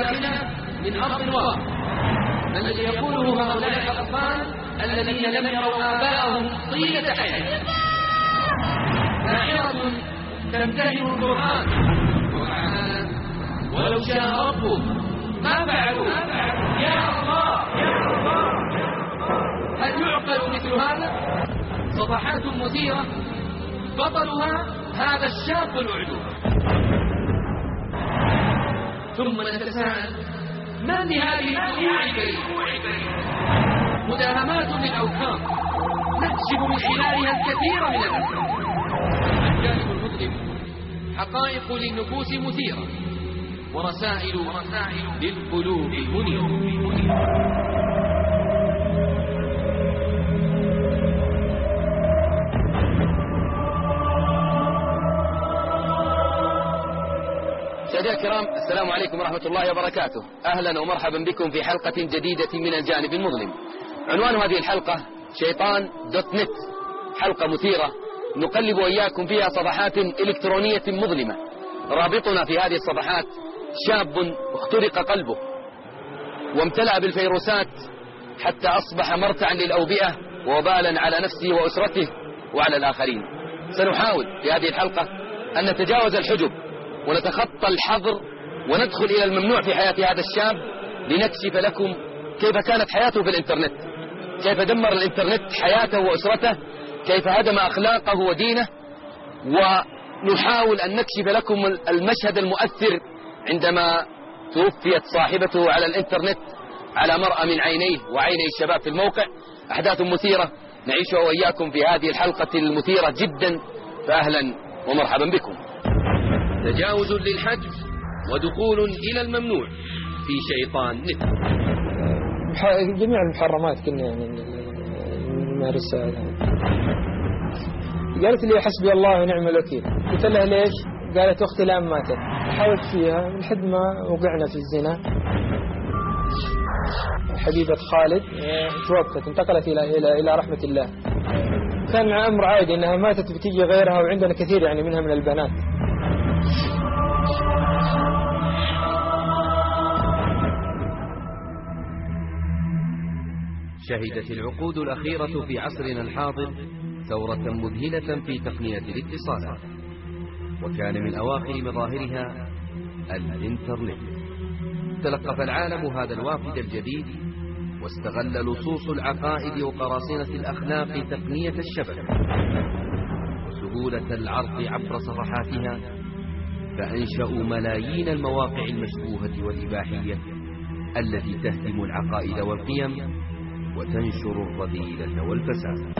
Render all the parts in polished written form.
داخلة من أرض الواقع. الذي يقوله هؤلاء الأطفال الذين لم يروا آباءهم طيلة حياتهم. ساحرة تمتهن القرآن وتعالى ولو شاء ربه ما فعلوا. يا الله يا الله. هل يعقل مثل هذا؟ صفحات مثيرة بطلها هذا الشاب الأعجوب. ثم نتساءل ما لهذه الأمور الكريمة؟ مداهمات للأوهام نكشف من خلالها الكثير من الأسرار. الجانب المظلم حقائق للنفوس مثيرة ورسائل للقلوب المنيرة. سادة الكرام، السلام عليكم ورحمة الله وبركاته. أهلا ومرحبا بكم في حلقة جديدة من الجانب المظلم. عنوان هذه الحلقة شيطان دوت نت، حلقة مثيرة نقلب وإياكم فيها صفحات إلكترونية مظلمة. رابطنا في هذه الصفحات شاب اخترق قلبه وامتلأ بالفيروسات حتى أصبح مرتعا للأوبئة وبالا على نفسه وأسرته وعلى الآخرين. سنحاول في هذه الحلقة أن نتجاوز الحجب ونتخطى الحظر وندخل إلى الممنوع في حياة هذا الشاب لنكشف لكم كيف كانت حياته في الإنترنت، كيف دمر الإنترنت حياته وأسرته، كيف هدم أخلاقه ودينه، ونحاول أن نكشف لكم المشهد المؤثر عندما توفيت صاحبته على الإنترنت على مرأى من عينيه وعيني الشباب في الموقع. أحداث مثيرة نعيشها وإياكم في هذه الحلقة المثيرة جدا، فأهلا ومرحبا بكم. تجاوز للحجز ودخول إلى الممنوع في شيطان نت. جميع المحرمات كنا يعني نمارسها. قالت لي حسبي الله ونعم الوكيل. قلت لها ليش؟ قالت أختي الآن ماتت. حاولت فيها من حد ما وقعنا في الزنا. حبيبة خالد توفت، انتقلت إلى رحمة الله. كان أمر عادي إنها ماتت بتيجي غيرها، وعندنا كثير يعني منها من البنات. شهدت العقود الأخيرة في عصرنا الحاضر ثورة مذهلة في تقنية الاتصالات، وكان من أواخر مظاهرها الإنترنت. تلقف العالم هذا الوافد الجديد واستغل لصوص العقائد وقراصنة الأخلاق تقنية الشبكة وسهولة العرض عبر صفحاتها، فأنشأوا ملايين المواقع المشبوهة والإباحية التي تهدم العقائد والقيم وتنشر الرذيلة والفساد.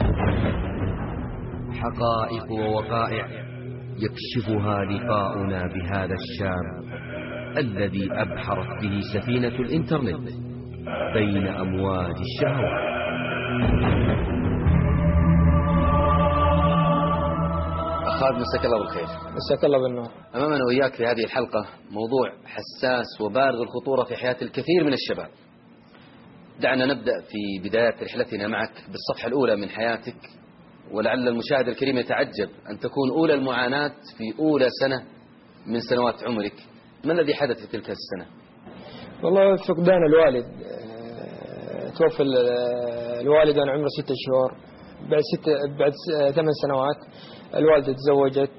حقائق ووقائع يكشفها لقاؤنا بهذا الشاب الذي أبحرت به سفينة الإنترنت بين أمواج الشهوات. أخاذ مساك الله بالخير. مساك الله بالنور. أمامنا وإياك في هذه الحلقة موضوع حساس وبارز الخطورة في حياة الكثير من الشباب. دعنا نبدأ في بداية رحلتنا معك بالصفحة الأولى من حياتك، ولعل المشاهد الكريم يتعجب أن تكون أولى المعاناة في أولى سنة من سنوات عمرك. ما الذي حدث في تلك السنة؟ والله فقدان الوالد. توفى الوالد وأنا عمره 6 شهور. بعد 8 سنوات الوالدة تزوجت،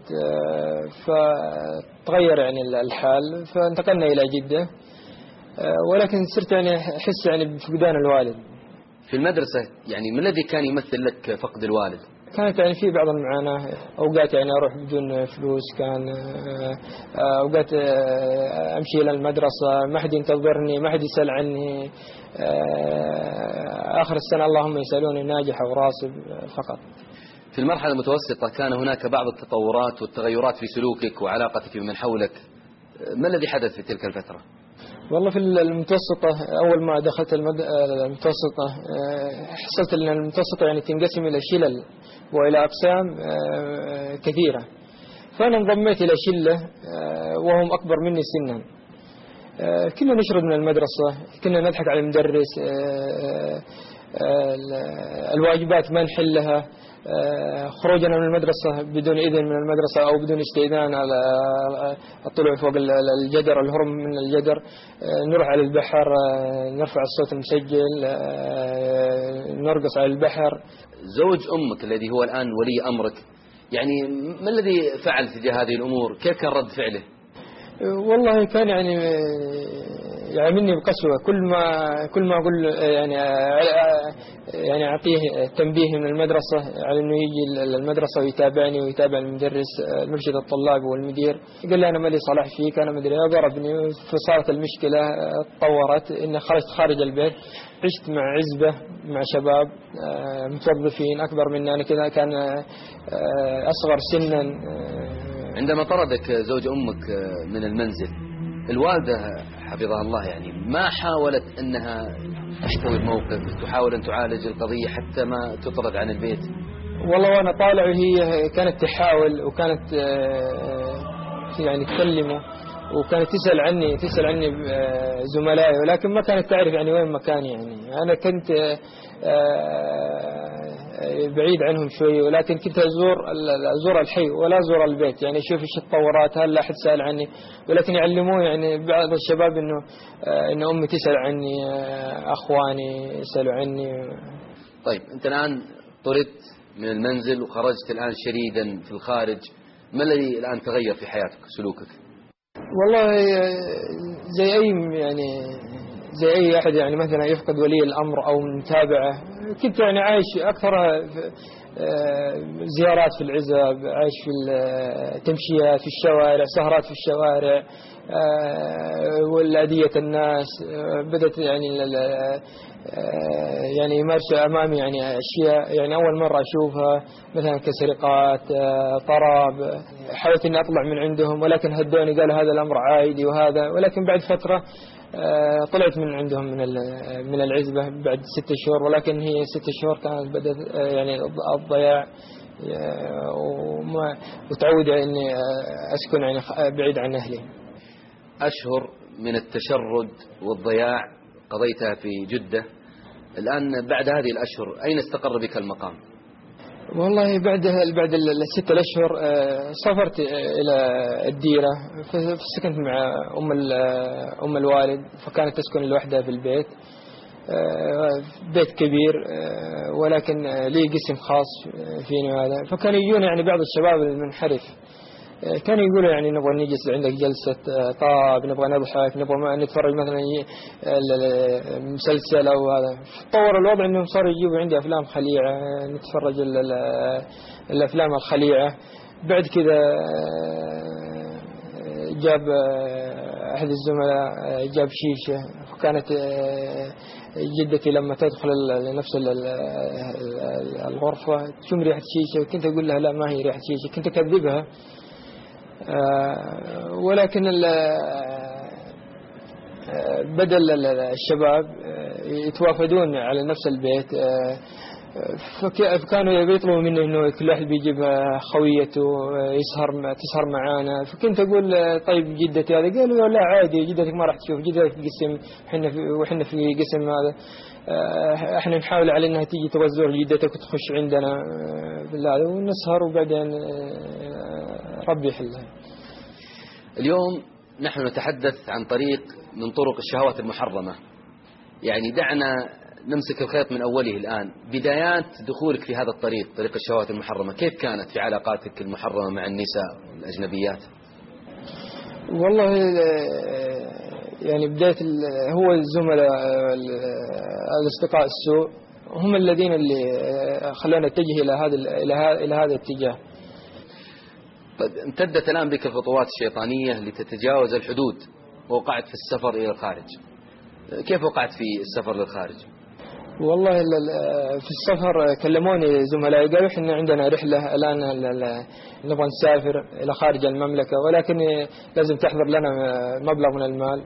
فتغير يعني الحال، فانتقلنا إلى جدة، ولكن صرت يعني أحس يعني بفقدان الوالد. في المدرسة يعني ما الذي كان يمثل لك فقد الوالد؟ كانت يعني في بعض المعاناة، أوقات يعني أروح بدون فلوس، كان أوقات أمشي إلى المدرسة ما حد ينتظرني، ما حد يسأل عني. آخر السنة اللهم يسألوني ناجح أو راسب فقط. في المرحلة المتوسطة كان هناك بعض التطورات والتغيرات في سلوكك وعلاقتك بمن حولك. ما الذي حدث في تلك الفترة؟ والله في المتوسطة أول ما دخلت المتوسطة حصلت أن المتوسطة يعني تنقسم إلى شلل وإلى أقسام كثيرة، فأنا انضميت إلى شلة وهم أكبر مني سنا. كنا نشرد من المدرسة، كنا نضحك على المدرس، الواجبات ما نحلها، خروجنا من المدرسة بدون إذن من المدرسة أو بدون استئذان على الطلوع فوق الجدر، الهرم من الجدر، نروح على البحر، نرفع الصوت المسجل، نرقص على البحر. زوج أمك الذي هو الآن ولي أمرك يعني ما الذي فعل تجاه هذه الأمور؟ كيف كان رد فعله؟ والله كان يعني يعاملني بقسوة. كل ما أقول يعني أعطيه تنبيه من المدرسة على إنه يجي المدرسة ويتابعني ويتابع المدرس مرشد الطلاب والمدير، قال لي أنا مالي صلاح فيك، أنا مدري، ضربني. فصارت المشكلة تطورت إن خرجت خارج البيت، عشت مع عزبة مع شباب متوظفين أكبر مني أنا، كذا كان أصغر سنا. عندما طردك زوج أمك من المنزل، الوالدة حفظها الله يعني ما حاولت أنها تحتوي بموقف، تحاول أن تعالج القضية حتى ما تطرد عن البيت؟ والله وأنا طالع وهي كانت تحاول، وكانت يعني تكلمه، وكانت تسأل عني زملائي، ولكن ما كانت تعرف يعني وين مكاني. يعني أنا كنت بعيد عنهم شوي، ولكن كنت أزور الحي ولا أزور البيت، يعني أشوف إيش التطورات، هل لا أحد سأل عني، ولكن يعلموه يعني بعض الشباب إن أمي تسأل عني، أخواني يسألوا عني. طيب أنت الآن طردت من المنزل وخرجت الآن شريدا في الخارج، ما الذي الآن تغير في حياتك سلوكك؟ والله زي أي أحد يعني مثلا يفقد ولي الأمر أو متابعة، كنت يعني عايش أكثر زيارات في العزب، عايش في التمشيات في الشوارع، سهرات في الشوارع، والأذية الناس. بدأت يعني يمارس أمامي يعني أشياء يعني أول مرة أشوفها، مثلا كسرقات، طراب. حاولت أني أطلع من عندهم ولكن هدوني، قالوا هذا الأمر عائدي وهذا، ولكن بعد فترة طلعت من عندهم من العزبة بعد 6 شهور، ولكن هي 6 شهور كانت بدأت يعني الضياع، وتعود إني أسكن يعني بعيد عن أهلي. أشهر من التشرد والضياع قضيتها في جدة، الآن بعد هذه الأشهر أين استقر بك المقام؟ والله بعد 6 أشهر سافرت إلى الديرة، فسكنت مع أم الوالد، فكانت تسكن لوحدها في البيت، بيت كبير ولكن لي قسم خاص فيني هذا. فكان يجون يعني بعض الشباب المنحرف، كانوا يقولوا يعني نبغى نجلس عندك جلسة طاب، نبغى نضحك، نبغى نتفرج مثلا مسلسل أو هذا. تطور الوضع إنهم صاروا يجيبوا عندي أفلام خليعة، نتفرج الأفلام الخليعة. بعد كذا جاب أحد الزملاء جاب شيشة، فكانت جدتي لما تدخل لنفس الغرفة تشم ريحة شيشة، كنت أقول لها لا ما هي ريحة شيشة، كنت أكذبها. ولكن بدل الشباب يتوافدون على نفس البيت، فكانوا يطلبوا منه إنه كل واحد بيجيب خويته تسهر معانا. فكنت أقول طيب جدتي هذا، قالوا لا عادي، جدتك ما راح تشوف، جدتك في قسم وإحنا في قسم هذا، احنا نحاول على انها تيجي تغزور جدتك وتخش عندنا بالله ونسهر وبعدين ربي يحلها. اليوم نحن نتحدث عن طريق من طرق الشهوات المحرمة، يعني دعنا نمسك الخيط من أوله الآن. بدايات دخولك في هذا الطريق، طريق الشهوات المحرمة، كيف كانت في علاقاتك المحرمة مع النساء والأجنبيات؟ والله يعني بداية هو الزملاء الأصدقاء السوء هم الذين اللي خلونا نتجه إلى هذا الاتجاه. طيب امتدت الآن بك الخطوات الشيطانية لتتجاوز الحدود ووقعت في السفر إلى الخارج. كيف وقعت في السفر للخارج؟ والله في السفر كلموني زملائي قالوا إحنا عندنا رحلة الآن نبغى نسافر إلى خارج المملكة، ولكن لازم تحضر لنا مبلغ من المال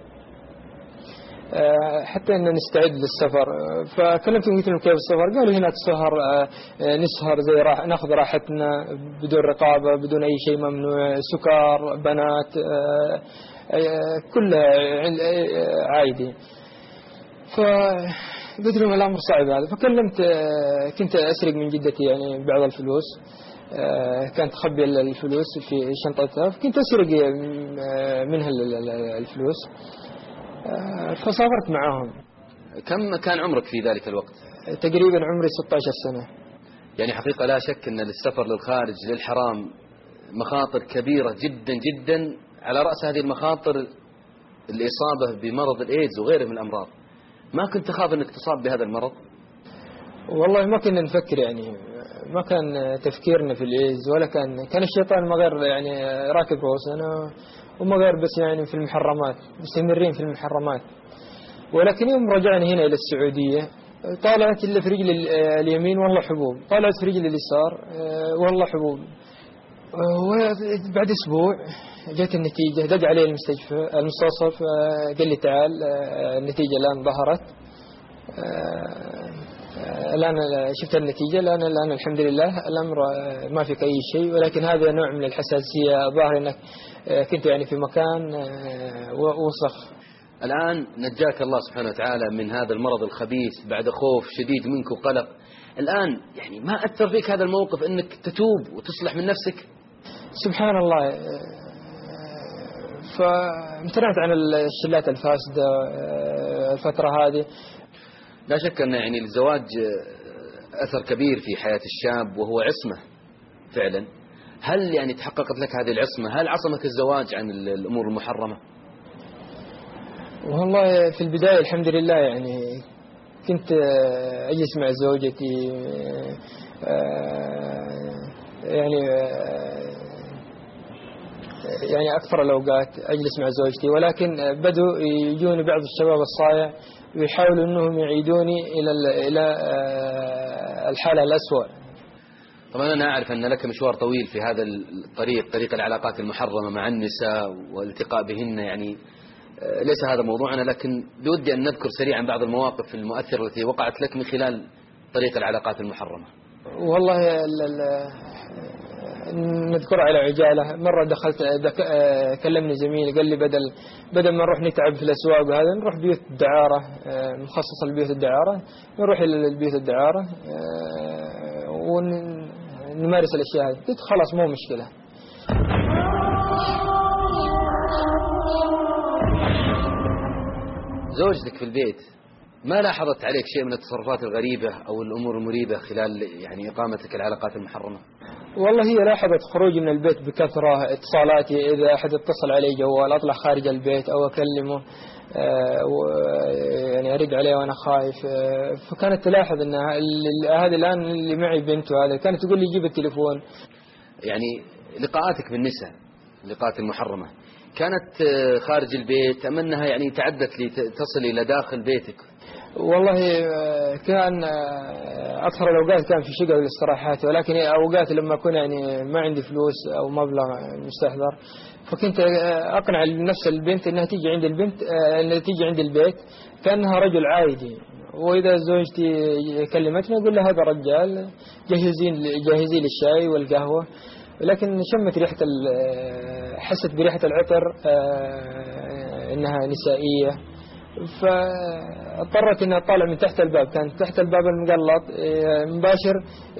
حتى أن نستعد للسفر. فكلمتهم قلت لهم كيف السفر؟ قالوا هناك سهر، نسهر زي ناخذ راحتنا بدون رقابة، بدون أي شيء ممنوع، سكر، بنات، كلها عادي. قلت لهم الأمر صعب هذا. فكلمت كنت أسرق من جدتي يعني بعض الفلوس، كانت تخبي الفلوس في شنطتها، فكنت أسرق منها الفلوس. فسافرت معاهم. كم كان عمرك في ذلك الوقت؟ تقريبا عمري 16 سنة. يعني حقيقة لا شك أن السفر للخارج للحرام مخاطر كبيرة جدا جدا، على رأس هذه المخاطر الإصابة بمرض الإيدز وغيره من الأمراض. ما كنت تخاف أنك تصاب بهذا المرض؟ والله ما كنا نفكر، يعني ما كان تفكيرنا في الإيدز، ولا كان الشيطان ما غير يعني راكب رؤوسنا، وما غير بس يعني في المحرمات، مستمرين في المحرمات. ولكن يوم رجعنا هنا إلى السعودية طالعت إلا في رجل اليمين والله حبوب، طالعت في رجل اليسار والله حبوب. وبعد أسبوع جت النتيجة، دق علي المستوصف قال لي تعال النتيجة الآن ظهرت، الآن شفت النتيجة، الآن الحمد لله الأمر ما فيك أي شيء، ولكن هذا نوع من الحساسية، ظاهر أنك كنت يعني في مكان وسخ. الآن نجاك الله سبحانه وتعالى من هذا المرض الخبيث بعد خوف شديد منك وقلق. الآن يعني ما أثر فيك هذا الموقف أنك تتوب وتصلح من نفسك؟ سبحان الله. فامتنعت عن الشلات الفاسدة الفترة هذه. لا شك أن يعني الزواج أثر كبير في حياة الشاب وهو عصمة فعلا. هل يعني تحققت لك هذه العصمة؟ هل عصمك الزواج عن الأمور المحرمة؟ والله في البداية الحمد لله، يعني كنت أجلس مع زوجتي يعني أكثر الأوقات أجلس مع زوجتي، ولكن بدوا يجوني بعض الشباب الصايع ويحاولوا أنهم يعيدوني إلى الحالة الأسوأ. طبعا أنا أعرف أن لك مشوار طويل في هذا الطريق، طريق العلاقات المحرمة مع النساء والالتقاء بهن، يعني ليس هذا موضوعنا، لكن بودي أن نذكر سريعا بعض المواقف المؤثرة التي وقعت لك من خلال طريق العلاقات المحرمة. والله نذكر على عجالة. مرة دخلت كلمني زميلي قال لي بدل ما نروح نتعب في الأسواق وهذا نروح بيوت الدعارة، مخصصة لبيوت الدعارة، نروح إلى البيوت الدعارة ونمارس الأشياء هذه. قلت خلاص مو مشكلة. زوجتك في البيت ما لاحظت عليك شيء من التصرفات الغريبة أو الأمور المريبة خلال يعني إقامتك العلاقات المحرمة؟ والله هي لاحظت خروجي من البيت بكثرة، اتصالاتي، إذا أحد اتصل علي جوال أطلع خارج البيت أو أكلمه يعني أرد عليه وأنا خايف. فكانت تلاحظ أن هذا الآن اللي معي بنته، هذا كانت تقول لي جيب التليفون. يعني لقاءاتك بالنساء، اللقاءات المحرمة، كانت خارج البيت أم أنها يعني تعدت لتصل إلى داخل بيتك؟ والله كان أكثر الأوقات كان في شقة والاستراحات، ولكن أوقات لما أكون يعني ما عندي فلوس أو مبلغ مستحضر، فكنت أقنع نفس البنت أنها تيجي عند البيت كأنها رجل عادي. وإذا زوجتي كلمتني أقول لها هذا رجال، جهزي لي الشاي والقهوة. لكن شمت حست بريحة العطر إنها نسائية، فاضطرت إنها تطالع من تحت الباب. كان تحت الباب المقلط مباشر،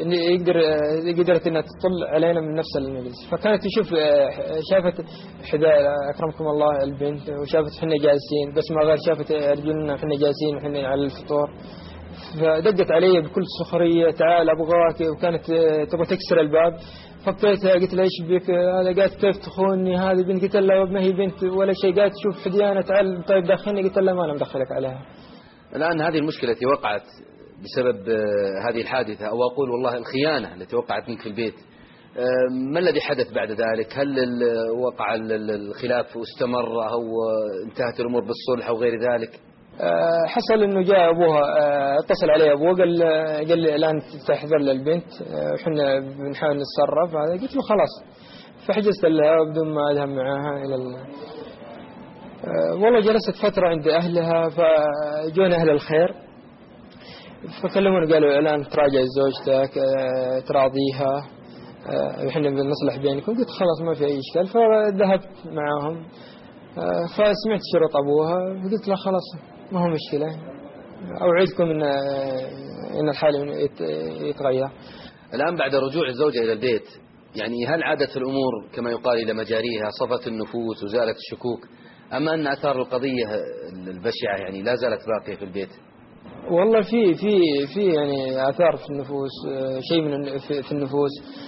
قدرت إنها تطل علينا من نفس المجلس. فكانت تشوف، شافت أكرمكم الله البنت، وشافت حنا جالسين، بس ما غير شافت رجلنا حنا جالسين وحنا على الفطور. فدقت علي بكل سخرية تعال أبغاك، وكانت تبغى تكسر الباب. فكيتها قلت لها ايش بك؟ هذا قالت كيف تخوني، هذه بنت. قلت لها ما هي بنت ولا شيء. قالت شوف حديانة تعال طيب دخلني. قلت لها ما أنا مدخلك عليها. الآن هذه المشكلة التي وقعت بسبب هذه الحادثة، أو أقول والله الخيانة التي وقعت منك في البيت، ما الذي حدث بعد ذلك؟ هل وقع الخلاف واستمر أو انتهت الأمور بالصلح أو غير ذلك؟ حصل انه جاء ابوها، اتصل علي ابوه قال لي الان تحضر للبنت وحنا بنحاول نتصرف. هذا قلت له خلاص. فحجزت لها بدون ما اذهب معها الى والله جلست فتره عند اهلها، فجونا اهل الخير فكلموني قالوا الان تراجع زوجتك تراضيها وحنا بنصلح بينكم. قلت خلاص ما في اي اشكال. فذهبت معهم فسمعت شروط ابوها وقلت له خلاص ما هو مشكلة، أوعدكم إن الحال يتغير. الآن بعد رجوع الزوجة إلى البيت، يعني هل عادت الأمور كما يقال إلى مجاريها، صفت النفوس وزالت الشكوك، أما أن أثار القضية البشعة يعني لا زالت باقية في البيت؟ والله في يعني آثار في النفوس، شيء من في النفوس،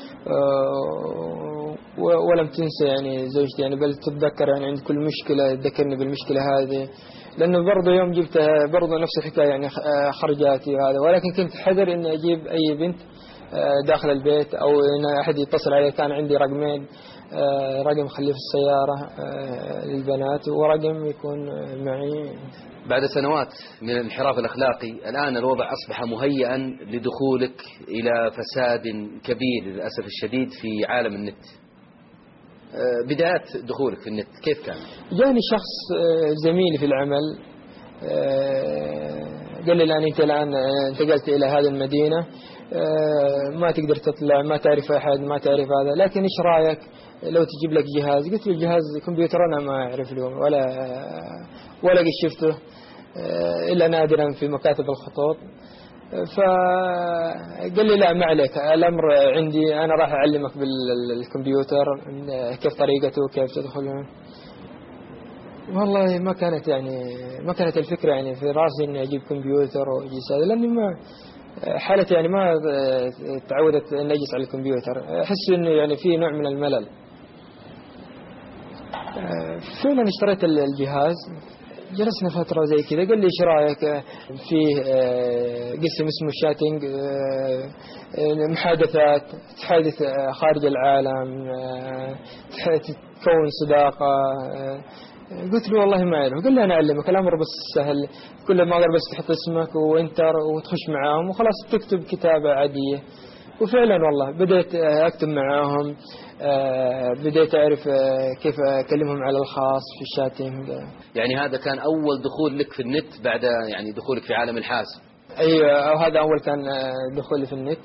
ولم تنسى يعني زوجتي، يعني بل تتذكر يعني عند كل مشكلة تذكرني بالمشكلة هذه، لأنه برضه يوم جبتها برضه نفس الحكاية يعني خرجاتي وهذا، ولكن كنت حذر إني أجيب أي بنت داخل البيت أو إن أحد يتصل علي. كان عندي رقمين، رقم خليه في السيارة للبنات ورقم يكون معي. بعد سنوات من الانحراف الأخلاقي الآن الوضع أصبح مهيئا لدخولك إلى فساد كبير للأسف الشديد في عالم النت. بدايات دخولك في النت كيف كان؟ جاني شخص زميلي في العمل قال لي أنت الآن انتقلت إلى هذه المدينة، ما تقدر تطلع، ما تعرف أحد، ما تعرف هذا، لكن إيش رأيك لو تجيب لك جهاز؟ قلت له جهاز كمبيوتر أنا ما أعرف له ولا قد شفته إلا نادرا في مكاتب الخطوط. فقال لي لا ما عليك، الأمر عندي، أنا راح أعلمك بالكمبيوتر كيف طريقته وكيف تدخله. والله ما كانت الفكرة يعني في راسي إني أجيب كمبيوتر وأجلس هذا، لأني ما حالتي يعني ما تعودت أن أجلس على الكمبيوتر، أحس إنه يعني في نوع من الملل. فعلا اشتريت الجهاز، جلسنا فترة زي كذا، قال لي ايش رايك في قسم اسمه شاتنج، محادثات، تحادث خارج العالم، تكون صداقة. قلت له والله ما أعرف. قال لي أنا أعلمك، الأمر بس سهل، كل ما أقدر بس تحط اسمك وإنتر وتخش معاهم وخلاص تكتب كتابة عادية. وفعلا والله بدأت أكتب معاهم، بدأت أعرف كيف أكلمهم على الخاص في الشاتنج. يعني هذا كان أول دخول لك في النت بعد يعني دخولك في عالم الحاسب؟ أيوة، هذا أول كان دخولي في النت،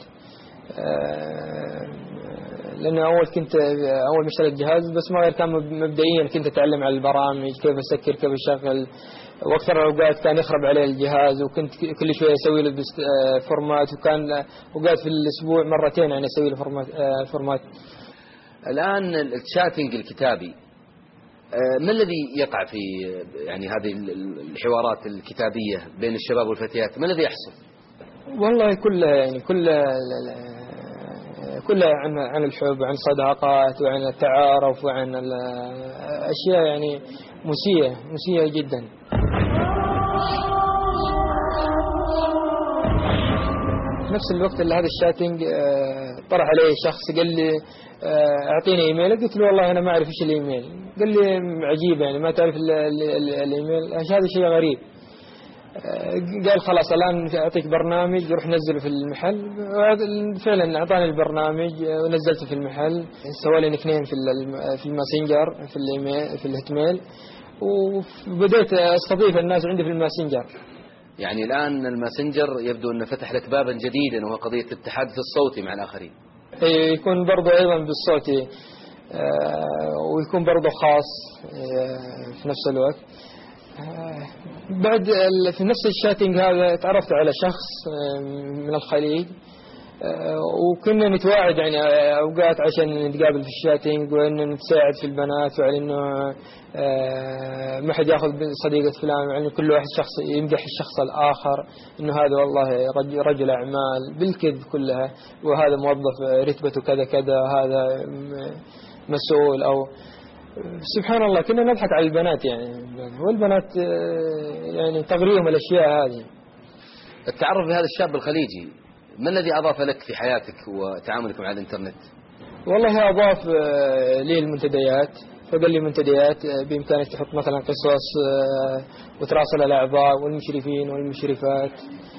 لأنه أول ما اشتريت الجهاز بس ما غير كان مبدئيا كنت أتعلم على البرامج، كيف أسكر، كيف أشغل، وأكثر الأوقات كان يخرب عليه الجهاز وكنت كل شوية أسوي له فورمات، وكان أوقات في الأسبوع مرتين يعني أسوي له فورمات. الآن الشاتنج الكتابي ما الذي يقع في يعني هذه الحوارات الكتابية بين الشباب والفتيات؟ ما الذي يحصل؟ والله كلها عن الحب، عن صداقات، وعن التعارف، وعن أشياء يعني مسيئة جدا. في نفس الوقت اللي هذا الشاتنج طرح عليه شخص قال لي اعطيني ايميلك. قلت له والله انا ما اعرف ايش الايميل. قال لي عجيب يعني ما تعرف الايميل، هذا شيء غريب. قال خلاص الان اعطيك برنامج روح نزله في المحل. فعلا اعطاني البرنامج ونزلته في المحل، سوى لي نكنين في الماسنجر، في الايميل، في الهتميل، وبدأت استضيف الناس عندي في الماسنجر. يعني الآن الماسنجر يبدو أنه فتح لك بابا جديدا، وهو قضية التحدث الصوتي مع الآخرين. يكون برضو أيضا بالصوتي، ويكون برضو خاص في نفس الوقت. بعد في نفس الشاتنج هذا تعرفت على شخص من الخليج، وكنا نتواعد يعني أوقات عشان نتقابل في الشاتنج، وإن نتساعد في البنات، وعلى إنه ما حد يأخذ صديقة فلان، يعني كل واحد شخص يمدح الشخص الآخر إنه هذا والله رجل أعمال بالكذب كلها، وهذا موظف رتبته كذا كذا، هذا مسؤول. أو سبحان الله كنا نضحك على البنات يعني، والبنات يعني تغريهم الأشياء هذه. التعرف بهذا الشاب الخليجي ما الذي أضاف لك في حياتك وتعاملك مع الإنترنت؟ والله أضاف لي المنتديات، فقال لي منتديات بإمكانك تحط مثلا قصص وتراسل الأعضاء والمشرفين والمشرفات،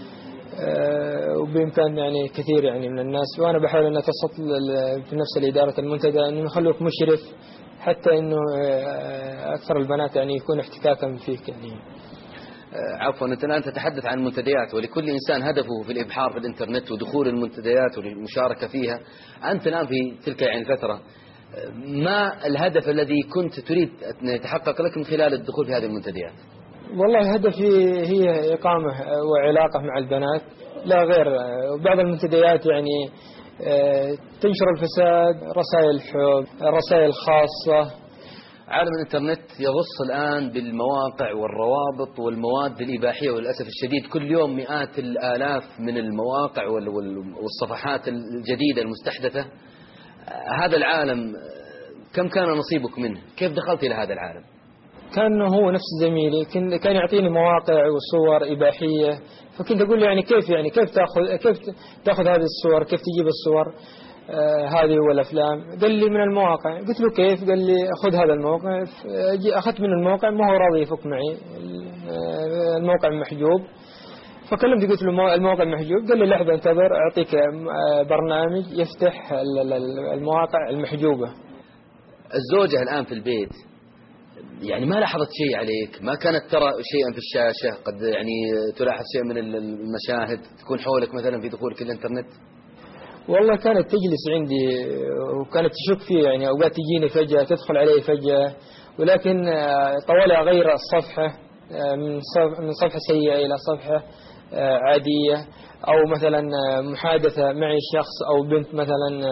وبإمكان يعني كثير يعني من الناس. وأنا بحاول أن أتصل في نفس الإدارة المنتدى أنه يخلوك مشرف، حتى أنه أكثر البنات يعني يكون احتكاكا فيك يعني. عفوا، أنت الآن تتحدث عن المنتديات، ولكل إنسان هدفه في الإبحار في الإنترنت ودخول المنتديات والمشاركة فيها. أنت الآن في تلك يعني الفترة ما الهدف الذي كنت تريد أن يتحقق لك من خلال الدخول في هذه المنتديات؟ والله هدفي هي إقامة وعلاقة مع البنات لا غير. بعض المنتديات يعني تنشر الفساد، رسائل حب، رسائل خاصة. عالم الإنترنت يغص الآن بالمواقع والروابط والمواد الإباحية، وللأسف الشديد كل يوم مئات الآلاف من المواقع والصفحات الجديدة المستحدثة. هذا العالم كم كان نصيبك منه؟ كيف دخلت إلى هذا العالم؟ كان هو نفس زميلي، كان يعطيني مواقع وصور إباحية، فكنت أقول له يعني كيف تأخذ هذه الصور، كيف تجيب الصور هذه والأفلام؟ قال لي من المواقع. قلت له كيف؟ قال لي أخذ هذا الموقع. أخذت من الموقع، ما هو راضي يفك معي، الموقع محجوب. فكلمت قلت له الموقع محجوب. قال لي لحظة انتظر، أعطيك برنامج يفتح المواقع المحجوبة. الزوجة الآن في البيت يعني ما لاحظت شيء عليك؟ ما كانت ترى شيئا في الشاشة؟ قد يعني تلاحظ شيء من المشاهد تكون حولك مثلا في دخولك الإنترنت؟ والله كانت تجلس عندي وكانت تشك فيه، يعني أوقات تجيني فجأة، تدخل علي فجأة، ولكن طوال أغير الصفحة من صفحة سيئة إلى صفحة عادية، أو مثلا محادثة معي شخص أو بنت مثلا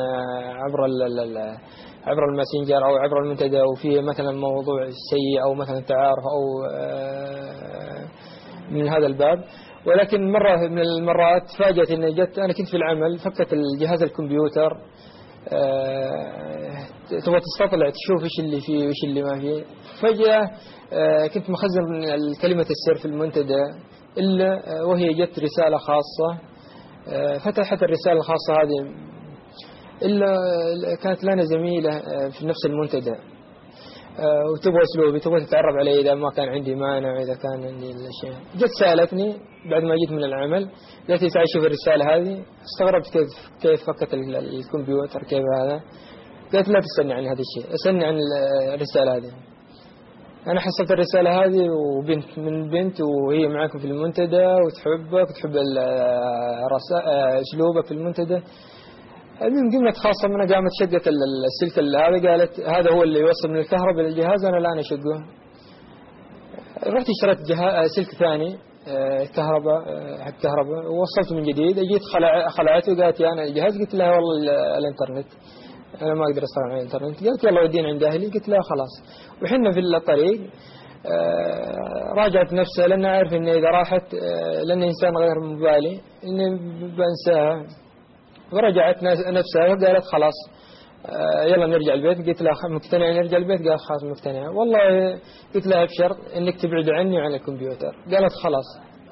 عبر الماسنجر أو عبر المنتدى، وفيه مثلا موضوع سيء أو مثلا تعارف أو من هذا الباب. ولكن مرة من المرات تفاجأت إن أنا كنت في العمل، فكت الجهاز الكمبيوتر، تبغى تستطلع تشوف إيش اللي فيه وإيش اللي ما فيه. فجأة كنت مخزن كلمة السر في المنتدى، إلا وهي جت رسالة خاصة. فتحت الرسالة الخاصة هذه، إلا كانت لنا زميلة في نفس المنتدى، وتبغى أسلوبي، تبغى تتعرف علي إذا ما كان عندي مانع، إذا كان عندي الأشياء. جت سألتني بعد ما جيت من العمل، قالت لي تعال شوف الرسالة هذه. استغربت كيف فكت الكمبيوتر، كيف هذا. قالت لا تسألني عن هذا الشيء، اسألني عن الرسالة هذه. أنا حصلت الرسالة هذه، وبنت من بنت، وهي معاكم في المنتدى وتحبك وتحب أسلوبك في المنتدى. من جملة خاصة منها قامت شقت السلك هذا، قالت هذا هو اللي يوصل من الكهرباء للجهاز، أنا الآن أشقه. رحت اشتريت سلك ثاني كهرباء حق كهرباء، ووصلته من جديد. جيت خلعته وقالت أنا الجهاز. قلت لها والله الإنترنت أنا ما أقدر أستغنى عن الإنترنت. قالت يلا ودينا عند أهلي. قلت لها خلاص. وحنا في الطريق راجعت نفسها، لأن أعرف إن إذا راحت لأن إنسان غير مبالي إني بنساها. ورجعت نفسها وقالت خلاص يلا نرجع البيت. قلت لها مقتنعة نرجع البيت؟ قالت خلاص مقتنعة. والله قلت لها بشرط إنك تبعد عني عن الكمبيوتر. قالت خلاص.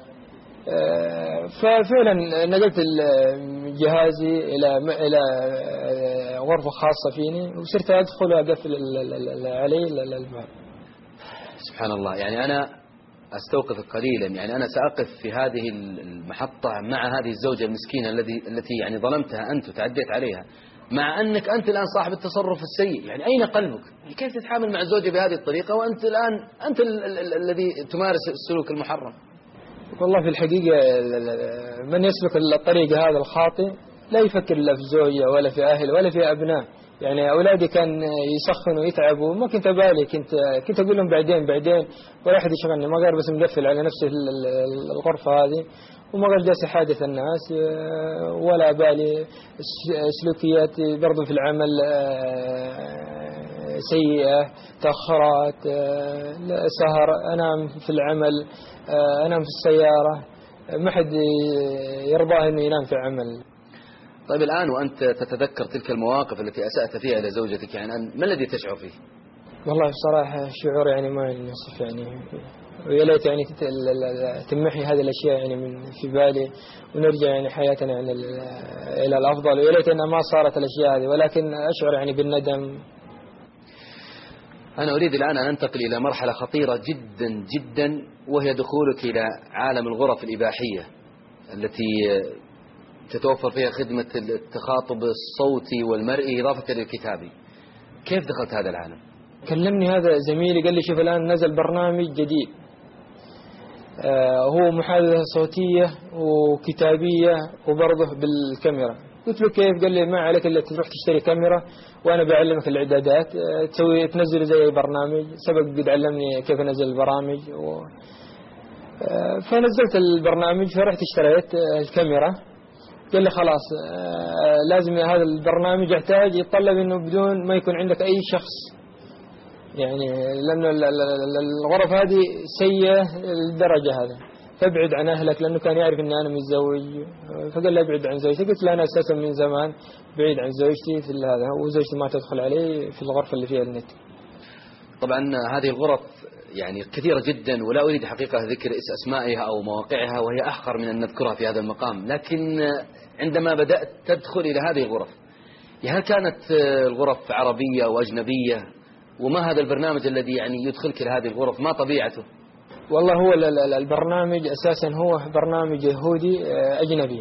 ففعلا نقلت جهازي إلى غرفة خاصة فيني، وصرت أدخل وأقفل علي الباب. سبحان الله. يعني أنا أستوقف قليلا، يعني أنا سأقف في هذه المحطة مع هذه الزوجة المسكينة التي يعني ظلمتها أنت وتعديت عليها، مع أنك أنت الآن صاحب التصرف السيء. يعني أين قلبك؟ كيف تتعامل مع الزوجة بهذه الطريقة وأنت الآن أنت الذي تمارس السلوك المحرم؟ والله في الحقيقة من يسلك الطريق هذا الخاطئ لا يفكر لا في زوجة ولا في أهل ولا في أبناء. يعني أولادي كان يسخنوا ويتعبوا، ما كنت أبالي، كنت أقول لهم بعدين ولا أحد يشغلني. ما غير بس مقفل على نفسي الغرفة هذه، وما غير جالس أحادث الناس، ولا أبالي سلوكياتي برضو في العمل سيئة، تأخرات، سهر، أنام في العمل، أنام في السيارة، ما حد يرضاه إنه ينام في عمل. طيب الآن وأنت تتذكر تلك المواقف التي أسأت فيها إلى زوجتك، يعني ما الذي تشعر فيه؟ والله بصراحة شعور يعني ما ينصف، يعني ويا ليت يعني تمحي هذه الأشياء يعني من في بالي، ونرجع يعني حياتنا يعني إلى الأفضل. ويا ليت أنها ما صارت الأشياء هذه، ولكن أشعر يعني بالندم. أنا أريد الآن أن أنتقل إلى مرحلة خطيرة جدا جدا، وهي دخولك إلى عالم الغرف الإباحية التي تتوفر فيها خدمة التخاطب الصوتي والمرئي إضافة للكتابي. كيف دخلت هذا العالم؟ كلمني هذا زميلي قال لي شوف الآن نزل برنامج جديد، هو محادثة صوتية وكتابية وبرضه بالكاميرا. قلت له كيف؟ قال لي ما عليك إلا تروح تشتري كاميرا وأنا بعلمك الإعدادات، تنزل زي برنامج. سبق قد علمني كيف أنزل البرامج فنزلت البرنامج، فرحت اشتريت الكاميرا. قال لي خلاص لازم هذا البرنامج يحتاج يتطلب انه بدون ما يكون عندك اي شخص، يعني لانه الغرف هذه سيئة للدرجة هذا، فابعد عن اهلك، لانه كان يعرف اني انا متزوج. فقال لي ابعد عن زوجتي. قلت له انا اساسا من زمان بعيد عن زوجتي في هذا، وزوجتي ما تدخل علي في الغرفة اللي فيها النت. طبعا هذه الغرف يعني كثيرة جدا، ولا أريد حقيقة ذكر أسمائها أو مواقعها، وهي أحقر من أن نذكرها في هذا المقام. لكن عندما بدأت تدخل إلى هذه الغرف، هل كانت الغرف عربية وأجنبية؟ وما هذا البرنامج الذي يعني يدخلك إلى هذه الغرف؟ ما طبيعته؟ والله هو البرنامج أساسا هو برنامج يهودي أجنبي.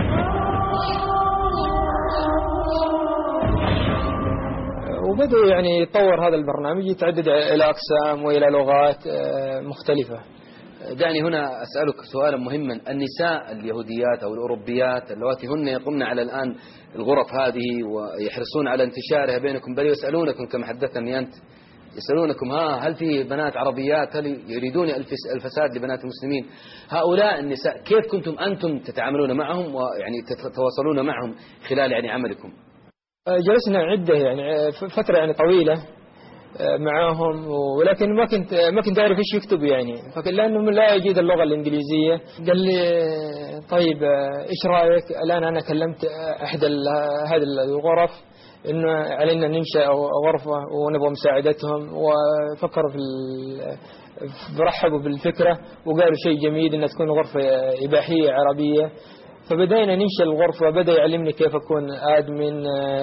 وبدأ يعني يتطور هذا البرنامج، يتعدد إلى أقسام وإلى لغات مختلفة. دعني هنا أسألك سؤالا مهما. النساء اليهوديات أو الأوروبيات اللواتي هن يقمن على الآن الغرف هذه ويحرصون على انتشارها بينكم، بل يسألونكم كما حدثني أنت، يسألونكم هل في بنات عربيات، هل يريدون الفساد لبنات المسلمين؟ هؤلاء النساء كيف كنتم أنتم تتعاملون معهم ويعني تتواصلون معهم خلال يعني عملكم؟ جلسنا عدة يعني فترة يعني طويلة معاهم، ولكن ما كنت أعرف إيش يكتبوا يعني، لأنه لا يجيد اللغة الإنجليزية. قال لي طيب إيش رأيك الآن أنا كلمت أحد هذه الغرف إنه علينا ننشأ غرفة ونبغى مساعدتهم، وفكروا برحبوا بالفكرة وقالوا شيء جميل إنها تكون غرفة إباحية عربية. فبدأنا ننشأ الغرفة، بدأ يعلمني كيف أكون آدمن،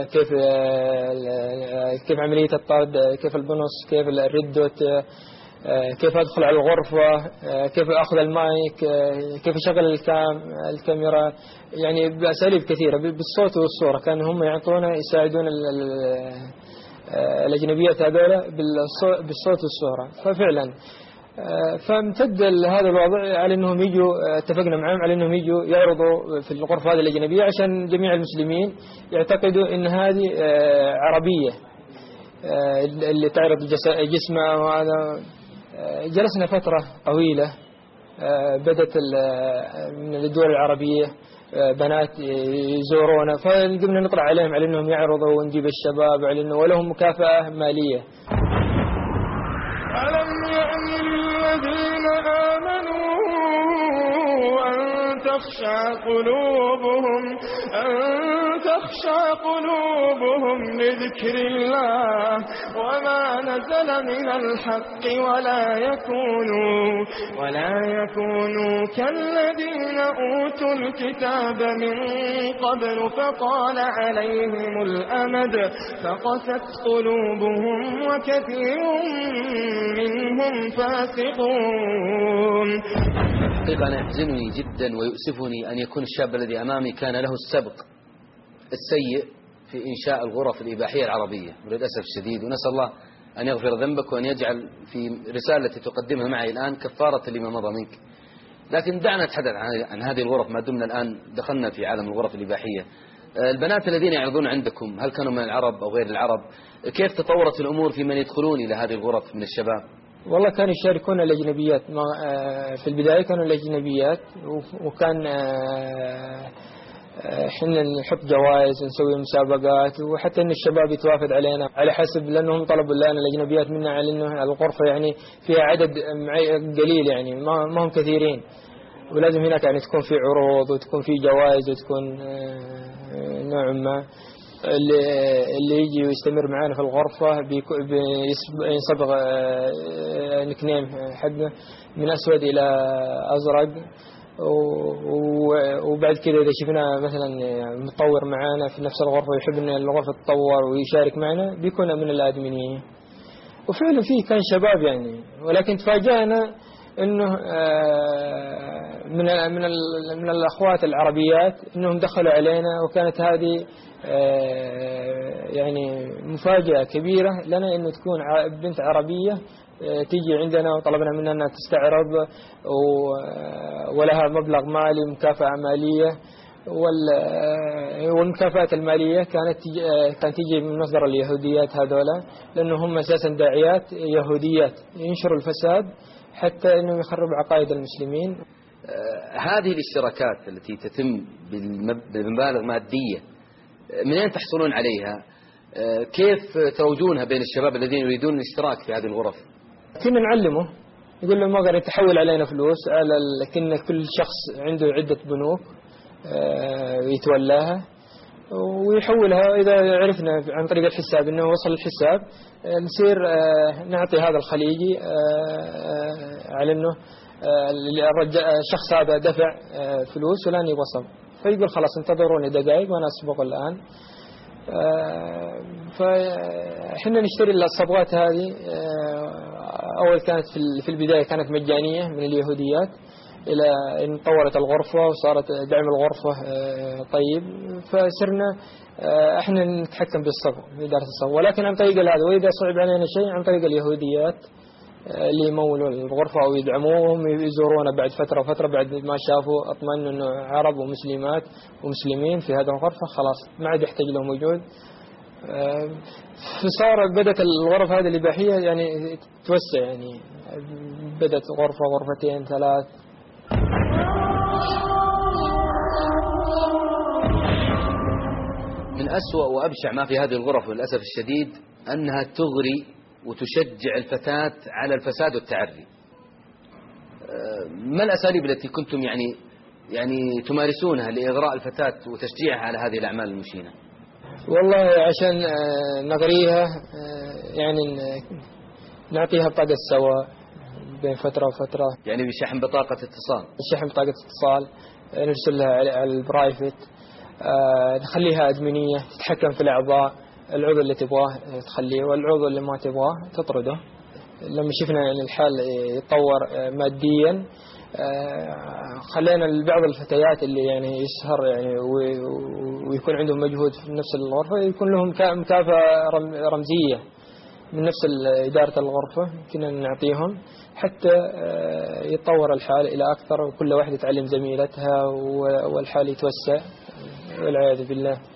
كيف عملية الطرد، كيف البنص، كيف الريدوت، كيف أدخل على الغرفة، كيف أخذ المايك، كيف أشغل الكاميرا، يعني بأساليب كثيرة بالصوت والصورة. كانوا هم يعطونا يساعدون الأجنبيات هذولا بالصوت والصورة. ففعلا فامتد هذا الوضع على أنهم يجوا، اتفقنا معهم على أنهم يجوا يعرضوا في الغرفة هذه الأجنبية عشان جميع المسلمين يعتقدوا أن هذه عربية اللي تعرض جسمها. وهذا جلسنا فترة طويلة، بدت من الدول العربية بنات يزورونا، فقمنا نطلع عليهم على أنهم يعرضوا ونجيب الشباب على أنه ولهم مكافأة مالية. ألم يأن للذين آمنوا أن تخشع قلوبهم لذكر الله وما نزل من الحق ولا يكونوا كالذين أوتوا الكتاب من قبل فطال عليهم الأمد فقست قلوبهم وكثير منهم فاسقون. حقيقة أنا يحزنني جدا ويؤسفني أن يكون الشاب الذي أمامي كان له السبق السيء في إنشاء الغرف الإباحية العربية، وللأسف الشديد. ونسأل الله أن يغفر ذنبك وأن يجعل في رسالة تقدمها معي الآن كفارة لما مضى منك. لكن دعنا نتحدث عن هذه الغرف ما دمنا الآن دخلنا في عالم الغرف الإباحية. البنات الذين يعرضون عندكم هل كانوا من العرب أو غير العرب؟ كيف تطورت الأمور في من يدخلون إلى هذه الغرف من الشباب؟ والله كانوا يشاركون الأجنبيات، في البداية كانوا الأجنبيات، وكان حنا نحط جوائز ونسوي مسابقات، وحتى ان الشباب يتوافد علينا على حسب، لانهم طلبوا الان الاجنبيات منا على انه الغرفه يعني فيها عدد قليل، يعني ما هم كثيرين، ولازم هناك يعني تكون في عروض وتكون في جوائز وتكون نوع ما اللي يجي ويستمر معنا في الغرفة بينصبغ نكنيم حقه من أسود إلى أزرق، وبعد كده إذا شفنا مثلا متطور معنا في نفس الغرفة ويحب أن الغرفة تتطور ويشارك معنا بيكون من الآدمينية. وفعلا فيه كان شباب يعني، ولكن تفاجأنا أنه من الأخوات العربيات أنهم دخلوا علينا، وكانت هذه يعني مفاجأة كبيرة لنا أنه تكون بنت عربية تيجي عندنا، وطلبنا منها أنها تستعرض ولها مبلغ مالي مكافأة مالية، والمكافآت المالية كانت تيجي من مصدر اليهوديات هذولا، لأنهم أساسا داعيات يهوديات ينشروا الفساد حتى أنه يخرب عقائد المسلمين. هذه الاشتراكات التي تتم بمبالغ مادية من أين تحصلون عليها؟ كيف تروجونها بين الشباب الذين يريدون الاشتراك في هذه الغرف؟ كنا نعلمه، يقول له ما قدر يتحول علينا فلوس، كنا كل شخص عنده عدة بنوك يتولاها ويحولها. إذا عرفنا عن طريق الحساب أنه وصل الحساب نصير نعطي هذا الخليجي على أنه الشخص هذا دفع فلوس ولن يوصل، فيقول خلاص انتظروني دقائق وأنا أسبق الآن. فإحنا نشتري الصبغات هذه. أول كانت في البداية كانت مجانية من اليهوديات، إلى أن طورت الغرفة وصارت دعم الغرفة طيب، فصرنا احنا نتحكم بالصبغ في إدارة الصبغ، ولكن عن طريق هذا. وإذا صعب علينا شيء عن طريق اليهوديات اللي يمولوا الغرفة أو يدعموهم، يزورونا بعد فترة بعد ما شافوا اطمئنوا أنه عرب ومسلمات ومسلمين في هذه الغرفة، خلاص ما عاد يحتاج لهم وجود. بدأت الغرف هذه الإباحية يعني توسع، يعني بدأت غرفة غرفتين 3. من أسوأ وأبشع ما في هذه الغرف للأسف الشديد أنها تغري وتشجع الفتاة على الفساد والتعري. ما الأساليب التي كنتم يعني تمارسونها لإغراء الفتاة وتشجيعها على هذه الأعمال المشينة؟ والله عشان نغريها يعني نعطيها بطاقة سوا بين فترة وفترة، يعني بشحن بطاقة اتصال. شحن بطاقة اتصال، نرسل لها على البرايفت، نخليها أدمنية تتحكم في الأعضاء، العضو اللي تبغاه تخليه والعضو اللي ما تبغاه تطرده. لما شفنا يعني الحال يتطور ماديا، خلينا لبعض الفتيات اللي يعني يسهر يعني ويكون عندهم مجهود في نفس الغرفة يكون لهم مكافأة رمزية من نفس إدارة الغرفة، كنا نعطيهم حتى يتطور الحال إلى أكثر، وكل واحدة تعلم زميلتها والحال يتوسع والعياذ بالله.